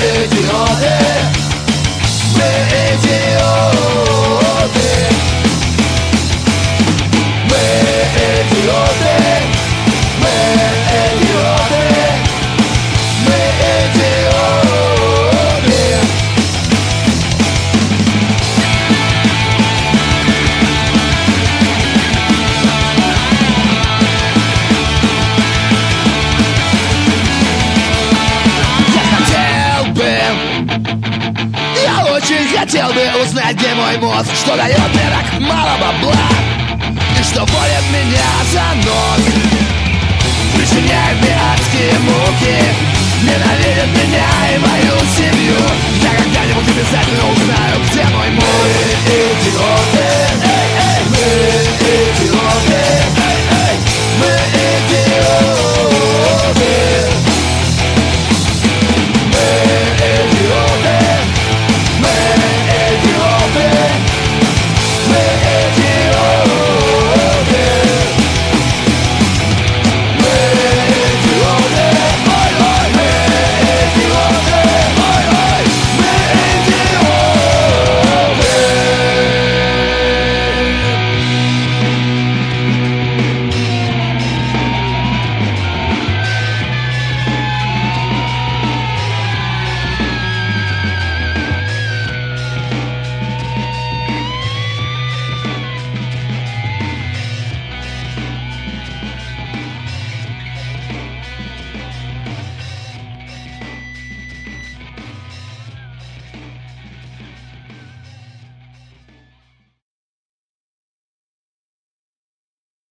идиоты, мы идиоты, мы идиоты, мы идиоты, мы идиоты. Я очень хотел бы узнать, где мой мозг, что дает мне так мало бабла и что водит меня за нос, причиняет мне адские муки, ненавидит меня и мою семью.